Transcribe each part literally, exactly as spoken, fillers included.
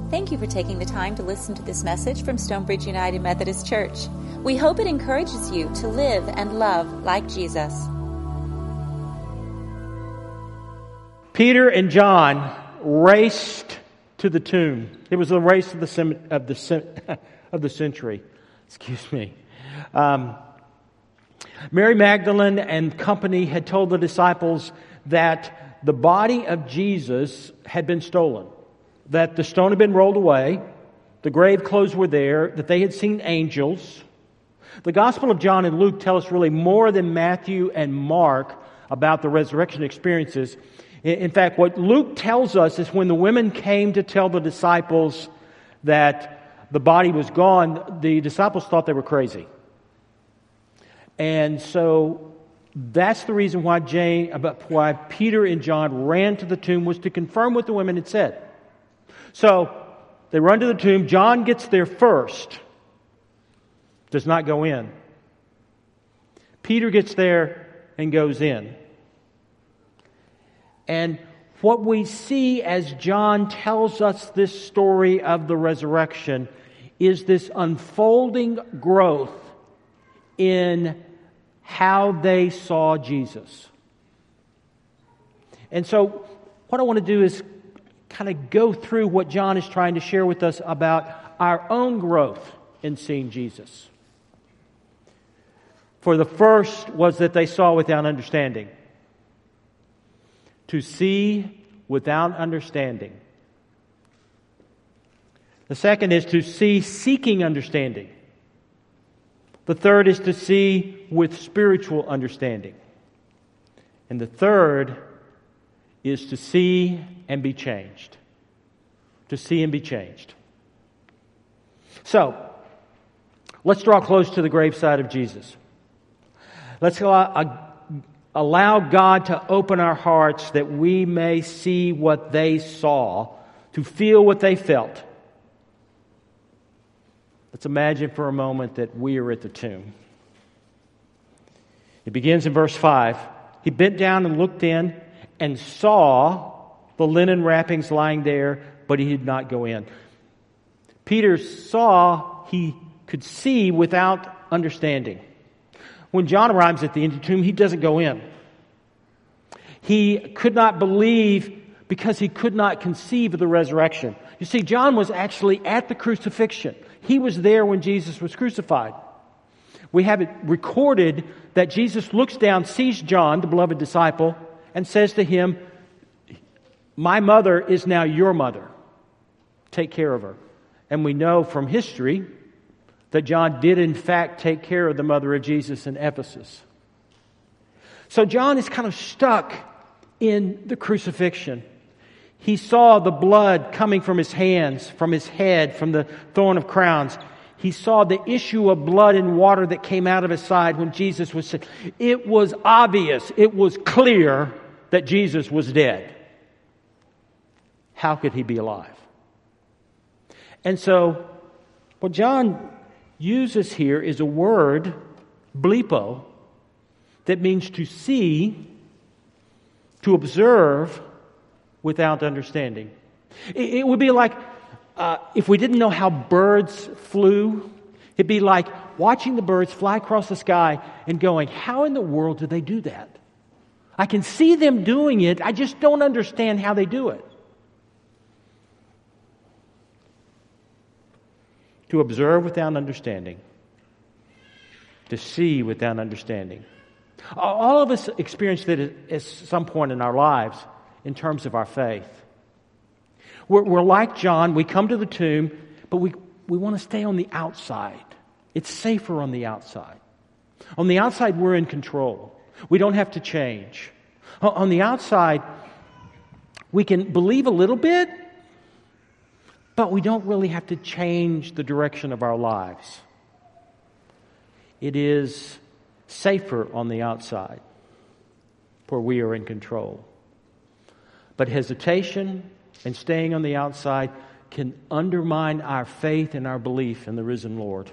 Thank you for taking the time to listen to this message from Stonebridge United Methodist Church. We hope it encourages you to live and love like Jesus. Peter and John raced to the tomb. It was the race of the of the of the century. Excuse me. Um, Mary Magdalene and company had told the disciples that the body of Jesus had been stolen, that the stone had been rolled away, the grave clothes were there, that they had seen angels. The Gospel of John and Luke tell us really more than Matthew and Mark about the resurrection experiences. In fact, what Luke tells us is when the women came to tell the disciples that the body was gone, the disciples thought they were crazy. And so that's the reason why Jane, why Peter and John ran to the tomb, was to confirm what the women had said. So they run to the tomb. John gets there first, does not go in. Peter gets there and goes in. And what we see as John tells us this story of the resurrection is this unfolding growth in how they saw Jesus. And so what I want to do is kind of go through what John is trying to share with us about our own growth in seeing Jesus. For the first was that they saw without understanding. To see without understanding. The second is to see seeking understanding. The third is to see with spiritual understanding. And the third is to see and be changed. To see and be changed. So, let's draw close to the graveside of Jesus. Let's allow, allow God to open our hearts that we may see what they saw, to feel what they felt. Let's imagine for a moment that we are at the tomb. It begins in verse five. He bent down and looked in and saw the linen wrappings lying there, but he did not go in. Peter saw, he could see without understanding. When John arrives at the empty tomb, he doesn't go in. He could not believe because he could not conceive of the resurrection. You see, John was actually at the crucifixion. He was there when Jesus was crucified. We have it recorded that Jesus looks down, sees John, the beloved disciple, and says to him, "My mother is now your mother. Take care of her." And we know from history that John did in fact take care of the mother of Jesus in Ephesus. So John is kind of stuck in the crucifixion. He saw the blood coming from his hands, from his head, from the thorn of crowns. He saw the issue of blood and water that came out of his side when Jesus was sick. It was obvious, it was clear that Jesus was dead. How could he be alive? And so, what John uses here is a word, blepo, that means to see, to observe, without understanding. It would be like uh, if we didn't know how birds flew, it'd be like watching the birds fly across the sky and going, how in the world do they do that? I can see them doing it, I just don't understand how they do it. To observe without understanding. To see without understanding. All of us experienced it at some point in our lives in terms of our faith. We're, we're like John, we come to the tomb, but we, we want to stay on the outside. It's safer on the outside. On the outside, we're in control. We don't have to change. On the outside, we can believe a little bit, but we don't really have to change the direction of our lives. It is safer on the outside, where we are in control. But hesitation and staying on the outside can undermine our faith and our belief in the risen Lord.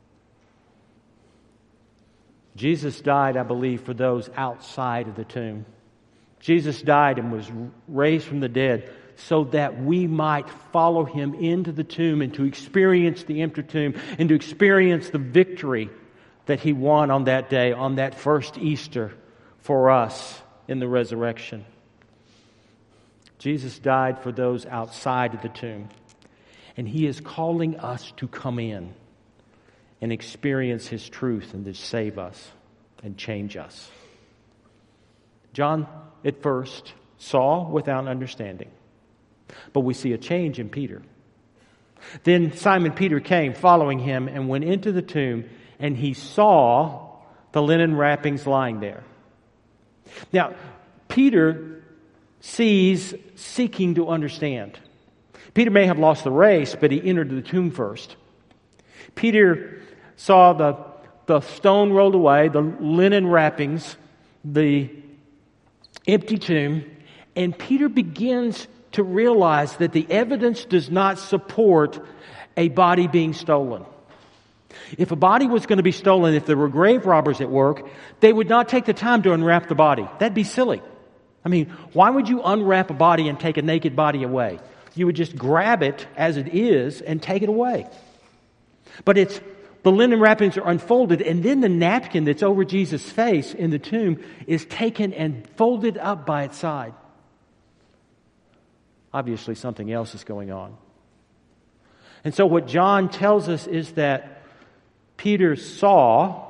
Jesus died, I believe, for those outside of the tomb. Jesus died and was raised from the dead so that we might follow him into the tomb and to experience the empty tomb and to experience the victory that he won on that day, on that first Easter for us in the resurrection. Jesus died for those outside of the tomb, and he is calling us to come in and experience his truth and to save us and change us. John, at first, saw without understanding, but we see a change in Peter. Then Simon Peter came, following him, and went into the tomb, and he saw the linen wrappings lying there. Now, Peter sees seeking to understand. Peter may have lost the race, but he entered the tomb first. Peter saw the, the stone rolled away, the linen wrappings, the empty tomb, and Peter begins to realize that the evidence does not support a body being stolen. If a body was going to be stolen, if there were grave robbers at work, they would not take the time to unwrap the body. That'd be silly. I mean, why would you unwrap a body and take a naked body away? You would just grab it as it is and take it away. But it's the linen wrappings are unfolded, and then the napkin that's over Jesus' face in the tomb is taken and folded up by its side. Obviously, something else is going on. And so what John tells us is that Peter saw,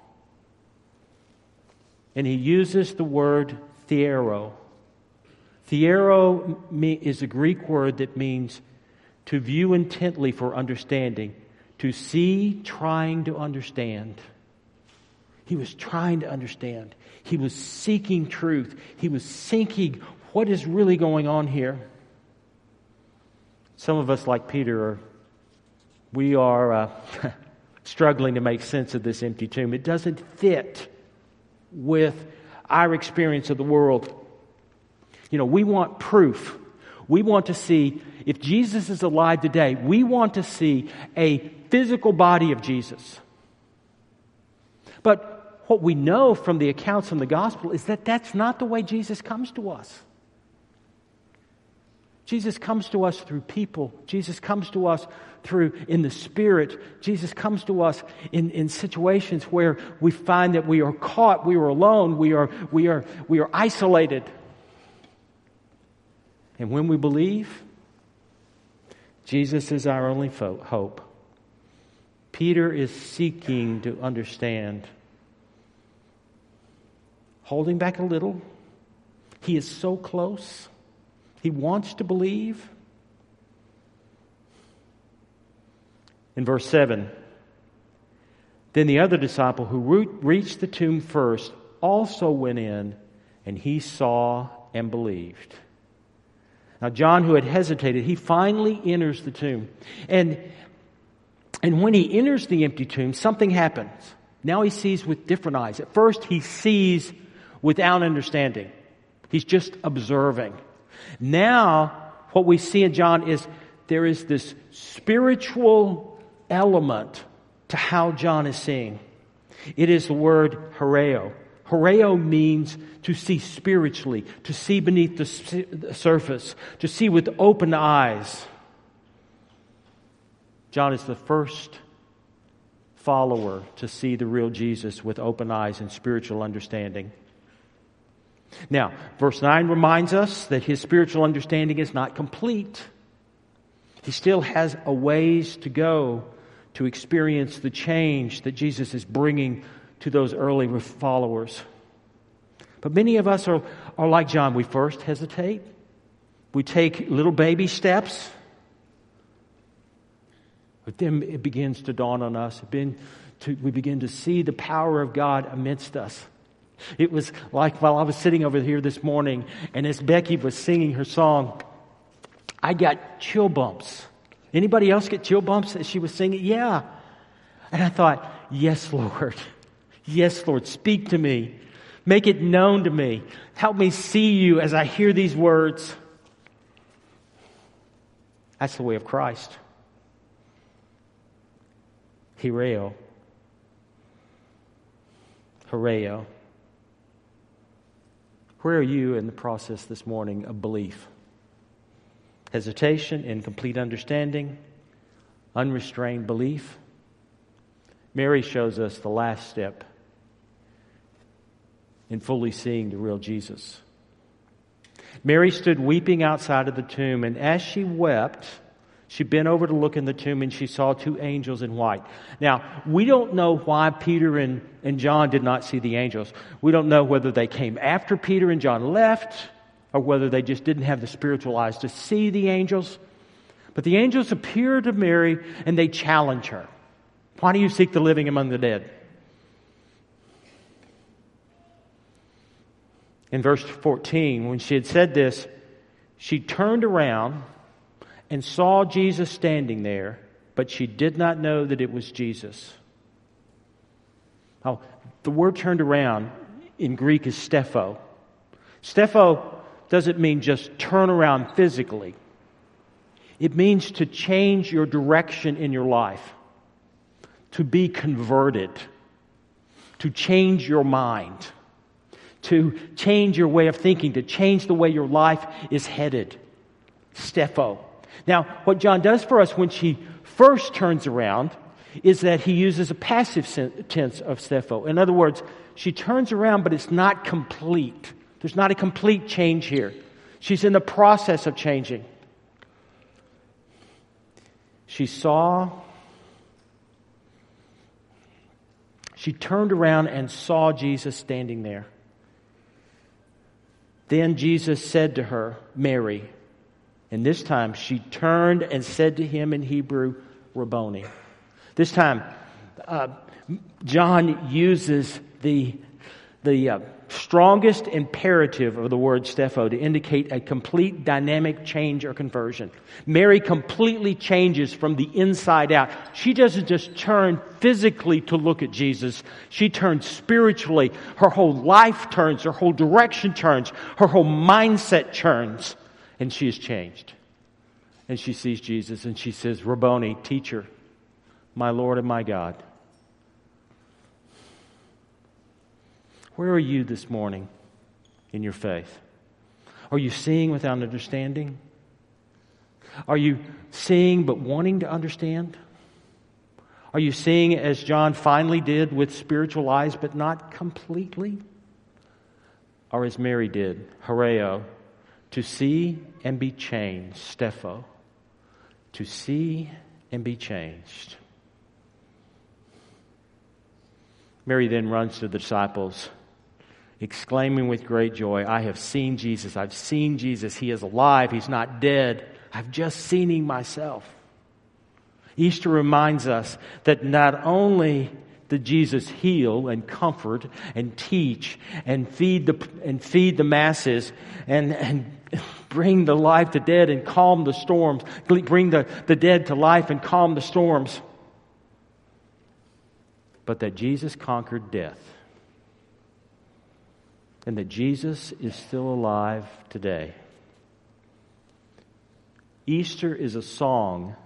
and he uses the word theero. Theero is a Greek word that means to view intently for understanding, to see trying to understand. He was trying to understand. He was seeking truth. He was seeking what is really going on here. Some of us, like Peter, are, we are uh, struggling to make sense of this empty tomb. It doesn't fit with our experience of the world. You know, we want proof. We want to see, if Jesus is alive today, we want to see a physical body of Jesus. But what we know from the accounts in the gospel is that that's not the way Jesus comes to us. Jesus comes to us through people. Jesus comes to us through in the Spirit. Jesus comes to us in, in situations where we find that we are caught, we are alone, we are, we are, we are isolated. And when we believe, Jesus is our only fo- hope. Peter is seeking to understand. Holding back a little. He is so close. He wants to believe. In verse seven, then the other disciple who reached the tomb first also went in, and he saw and believed. Now John, who had hesitated, he finally enters the tomb. And, and when he enters the empty tomb, something happens. Now he sees with different eyes. At first he sees without understanding. He's just observing. Now, what we see in John is there is this spiritual element to how John is seeing. It is the word horeo. Horeo means to see spiritually, to see beneath the surface, to see with open eyes. John is the first follower to see the real Jesus with open eyes and spiritual understanding. Now, verse nine reminds us that his spiritual understanding is not complete. He still has a ways to go to experience the change that Jesus is bringing to those early followers. But many of us are, are like John. We first hesitate. We take little baby steps. But then it begins to dawn on us. We begin to see the power of God amidst us. It was like while I was sitting over here this morning, and as Becky was singing her song, I got chill bumps. Anybody else get chill bumps as she was singing? Yeah. And I thought, yes, Lord. Yes, Lord. Speak to me. Make it known to me. Help me see you as I hear these words. That's the way of Christ. Horeo. Horeo. Where are you in the process this morning of belief? hesitation, incomplete understanding, unrestrained belief. Mary shows us the last step in fully seeing the real Jesus. Mary stood weeping outside of the tomb, and as she wept, she bent over to look in the tomb, and she saw two angels in white. Now, we don't know why Peter and, and John did not see the angels. We don't know whether they came after Peter and John left, or whether they just didn't have the spiritual eyes to see the angels. But the angels appear to Mary, and they challenge her. Why do you seek the living among the dead? In verse fourteen, when she had said this, she turned around and saw Jesus standing there, but she did not know that it was Jesus. Now, the word turned around in Greek is stepho. Stepho doesn't mean just turn around physically. It means to change your direction in your life, to be converted, to change your mind, to change your way of thinking, to change the way your life is headed. Stepho. Now, what John does for us when she first turns around is that he uses a passive tense of stepho. In other words, she turns around, but it's not complete. There's not a complete change here. She's in the process of changing. She saw, she turned around and saw Jesus standing there. Then Jesus said to her, Mary. And this time she turned and said to him in Hebrew, Rabboni. This time, uh, John uses the, the uh, strongest imperative of the word stepho to indicate a complete dynamic change or conversion. Mary completely changes from the inside out. She doesn't just turn physically to look at Jesus. She turns spiritually. Her whole life turns. Her whole direction turns. Her whole mindset turns. And she is changed. And she sees Jesus and she says, Rabboni, teacher, my Lord and my God. Where are you this morning in your faith? Are you seeing without understanding? Are you seeing but wanting to understand? Are you seeing as John finally did with spiritual eyes but not completely? Or as Mary did, horeo, to see and be changed, stepho, to see and be changed. Mary then runs to the disciples, exclaiming with great joy, I have seen Jesus. I've seen Jesus. He is alive. He's not dead. I've just seen him myself. Easter reminds us that not only did Jesus heal and comfort and teach and feed the and feed the masses and, and bring the life to dead and calm the storms, bring the, the dead to life and calm the storms, but that Jesus conquered death. And that Jesus is still alive today. Easter is a song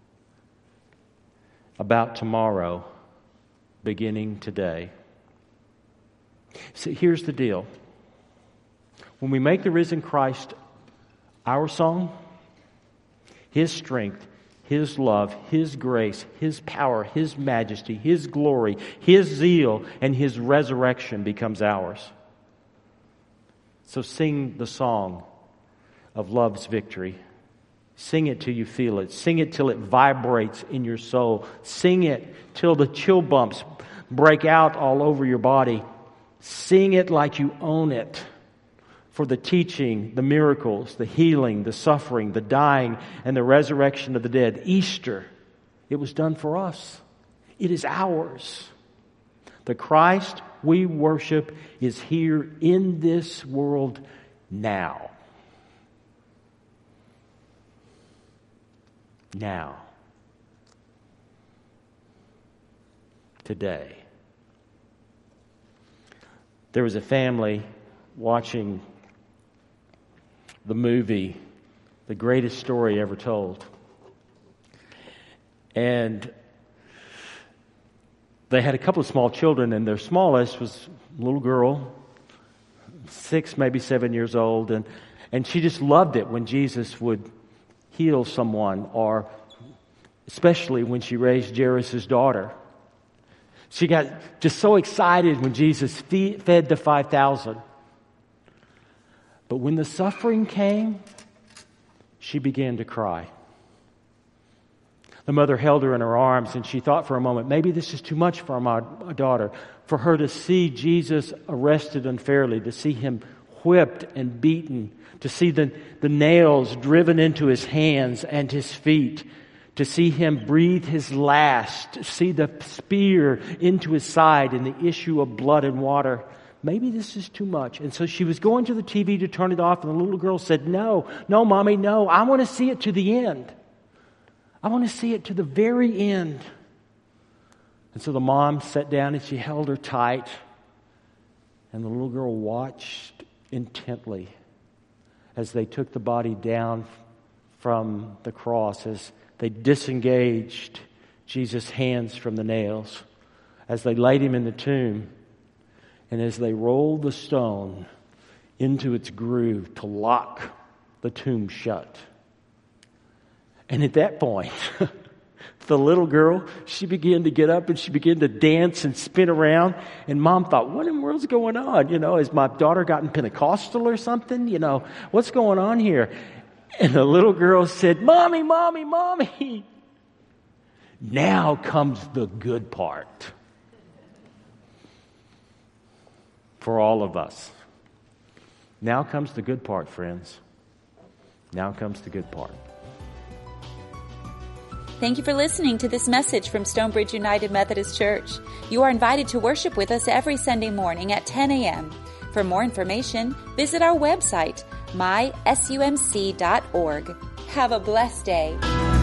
about tomorrow beginning today. So here's the deal. When we make the risen Christ our song, His strength, His love, His grace, His power, His majesty, His glory, His zeal, and His resurrection becomes ours. So sing the song of love's victory. Sing it till you feel it. Sing it till it vibrates in your soul. Sing it till the chill bumps break out all over your body. Sing it like you own it. For the teaching, the miracles, the healing, the suffering, the dying, and the resurrection of the dead. Easter, it was done for us. It is ours. The Christ we worship is here in this world now. Now. Today. There was a family watching the movie, The Greatest Story Ever Told. And they had a couple of small children, and their smallest was a little girl, six, maybe seven years old, and, and she just loved it when Jesus would heal someone, or especially when she raised Jairus' daughter. She got just so excited when Jesus fed the five thousand. But when the suffering came, she began to cry. The mother held her in her arms, and she thought for a moment, maybe this is too much for my daughter, for her to see Jesus arrested unfairly, to see him whipped and beaten, to see the, the nails driven into his hands and his feet, to see him breathe his last, to see the spear into his side and the issue of blood and water. Maybe this is too much. And so she was going to the T V to turn it off, and the little girl said, no, no, Mommy, no, I want to see it to the end. I want to see it to the very end. And so the mom sat down and she held her tight, and the little girl watched intently as they took the body down from the cross, as they disengaged Jesus' hands from the nails, as they laid him in the tomb, and as they rolled the stone into its groove to lock the tomb shut. And at that point, the little girl, she began to get up and she began to dance and spin around. And Mom thought, what in the world's going on? You know, has my daughter gotten Pentecostal or something? You know, what's going on here? And the little girl said, Mommy, Mommy, Mommy. Now comes the good part for all of us. Now comes the good part, friends. Now comes the good part. Thank you for listening to this message from Stonebridge United Methodist Church. You are invited to worship with us every Sunday morning at ten a.m. For more information, visit our website, my sumc dot org. Have a blessed day.